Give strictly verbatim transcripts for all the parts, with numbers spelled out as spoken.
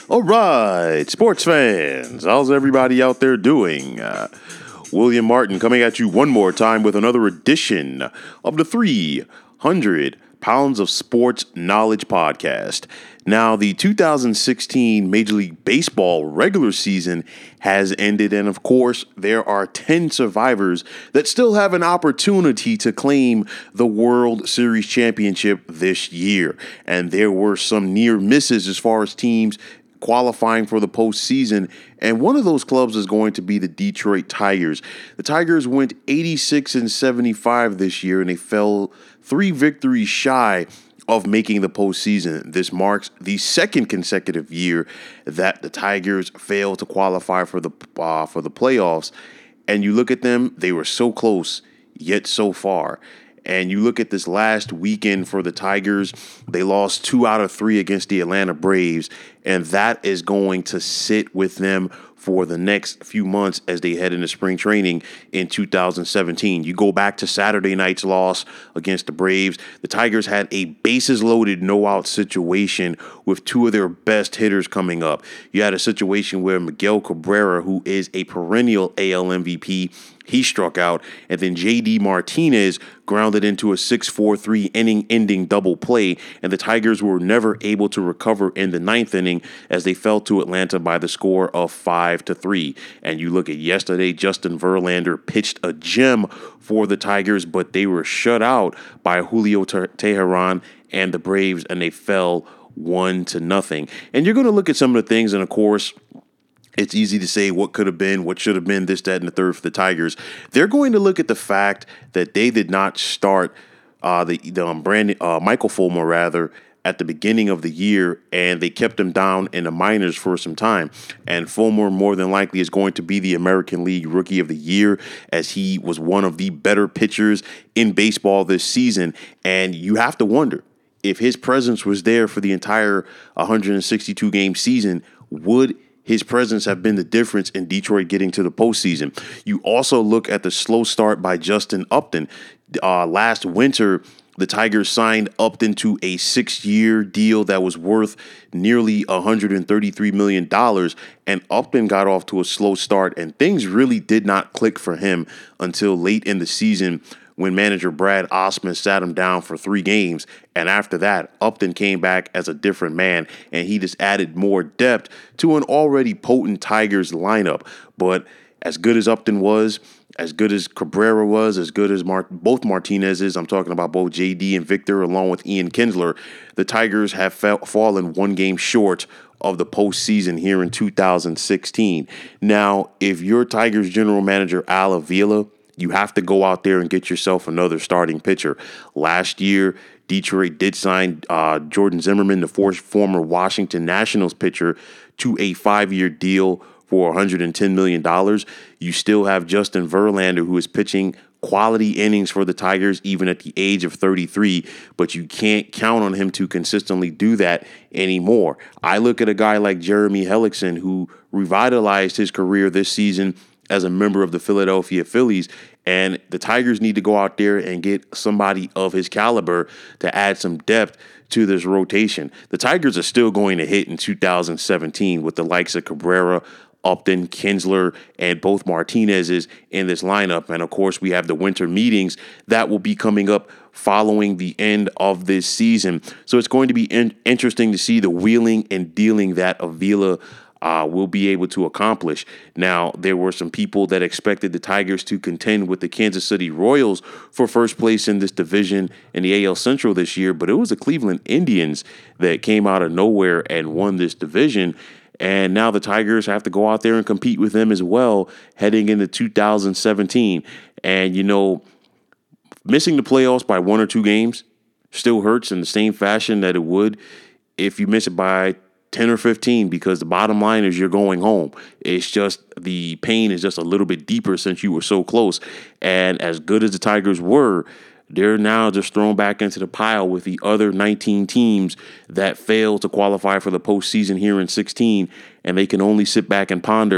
All right, sports fans, how's everybody out there doing? Uh, William Martin coming at you one more time with another edition of the three hundred Pounds of Sports Knowledge podcast. Now, the two thousand sixteen Major League Baseball regular season has ended, and of course, there are ten survivors that still have an opportunity to claim the World Series championship this year. And there were some near misses as far as teams qualifying for the postseason, and one of those clubs is going to be the Detroit Tigers. The Tigers went eighty-six and seventy-five this year, and they fell three victories shy of making the postseason. This marks the second consecutive year that the Tigers failed to qualify for the uh, for the playoffs. And you look at them; they were so close, yet so far. And you look at this last weekend for the Tigers, they lost two out of three against the Atlanta Braves, and that is going to sit with them for the next few months as they head into spring training in two thousand seventeen. You go back to Saturday night's loss against the Braves. The Tigers had a bases-loaded no-out situation with two of their best hitters coming up. You had a situation where Miguel Cabrera, who is a perennial A L M V P, he struck out, and then J D Martinez grounded into a six four three inning-ending double play, and the Tigers were never able to recover in the ninth inning as they fell to Atlanta by the score of five to three. And you look at yesterday, Justin Verlander pitched a gem for the Tigers, but they were shut out by Julio Teheran and the Braves, and they fell one to nothing. And you're going to look at some of the things, and of course, it's easy to say what could have been, what should have been, this, that, and the third for the Tigers. They're going to look at the fact that they did not start uh, the, the um, Brandon uh, Michael Fulmer rather at the beginning of the year, and they kept him down in the minors for some time. And Fulmer more than likely is going to be the American League Rookie of the Year, as he was one of the better pitchers in baseball this season. And you have to wonder, if his presence was there for the entire one hundred sixty-two game season, would his presence have been the difference in Detroit getting to the postseason? You also look at the slow start by Justin Upton. Uh, last winter, the Tigers signed Upton to a six-year deal that was worth nearly one hundred thirty-three million dollars, and Upton got off to a slow start, and things really did not click for him until late in the season when manager Brad Osman sat him down for three games. And after that, Upton came back as a different man, and he just added more depth to an already potent Tigers lineup. But as good as Upton was, as good as Cabrera was, as good as Mar- both Martinez's, I'm talking about both J D and Victor, along with Ian Kinsler, the Tigers have fa- fallen one game short of the postseason here in two thousand sixteen. Now, if you're Tigers general manager Al Avila, you have to go out there and get yourself another starting pitcher. Last year, Detroit did sign uh, Jordan Zimmerman, the for- former Washington Nationals pitcher, to a five-year deal for one hundred ten million dollars. You still have Justin Verlander, who is pitching quality innings for the Tigers even at the age of thirty-three, but you can't count on him to consistently do that anymore. I look at a guy like Jeremy Hellickson, who revitalized his career this season as a member of the Philadelphia Phillies, and the Tigers need to go out there and get somebody of his caliber to add some depth to this rotation. The Tigers are still going to hit in two thousand seventeen with the likes of Cabrera, Upton, Kinsler, and both Martinez's in this lineup. And of course, we have the winter meetings that will be coming up following the end of this season. So it's going to be in- interesting to see the wheeling and dealing that Avila Uh, will be able to accomplish. Now, there were some people that expected the Tigers to contend with the Kansas City Royals for first place in this division in the A L Central this year, but it was the Cleveland Indians that came out of nowhere and won this division. And now the Tigers have to go out there and compete with them as well heading into two thousand seventeen. And, you know, missing the playoffs by one or two games still hurts in the same fashion that it would if you miss it by ten or fifteen, because the bottom line is you're going home. It's just the pain is just a little bit deeper since you were so close. And as good as the Tigers were, they're now just thrown back into the pile with the other nineteen teams that failed to qualify for the postseason here in sixteen, and they can only sit back and ponder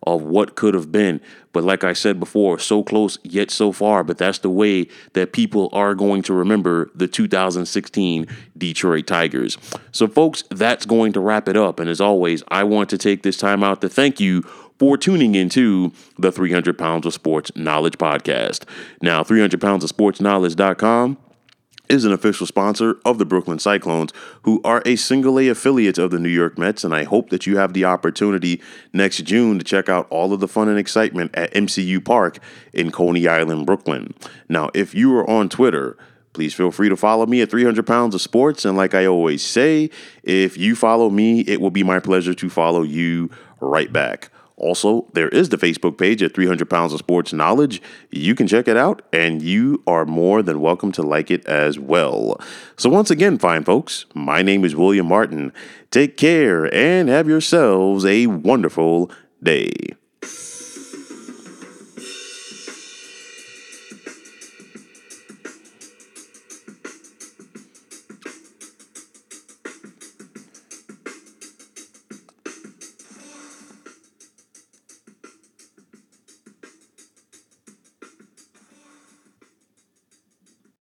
of what could have been. But like I said before, so close yet so far. But that's the way that people are going to remember the two thousand sixteen Detroit Tigers. So, folks, that's going to wrap it up. And as always, I want to take this time out to thank you for tuning into the three hundred pounds of Sports Knowledge podcast. Now, three hundred pounds of sports knowledge dot com is an official sponsor of the Brooklyn Cyclones, who are a single A affiliate of the New York Mets, and I hope that you have the opportunity next June to check out all of the fun and excitement at M C U Park in Coney Island, Brooklyn. Now, if you are on Twitter, please feel free to follow me at three hundred pounds of sports, and like I always say, if you follow me, it will be my pleasure to follow you right back. Also, there is the Facebook page at three hundred pounds of Sports Knowledge. You can check it out, and you are more than welcome to like it as well. So once again, fine folks, my name is William Martin. Take care and have yourselves a wonderful day.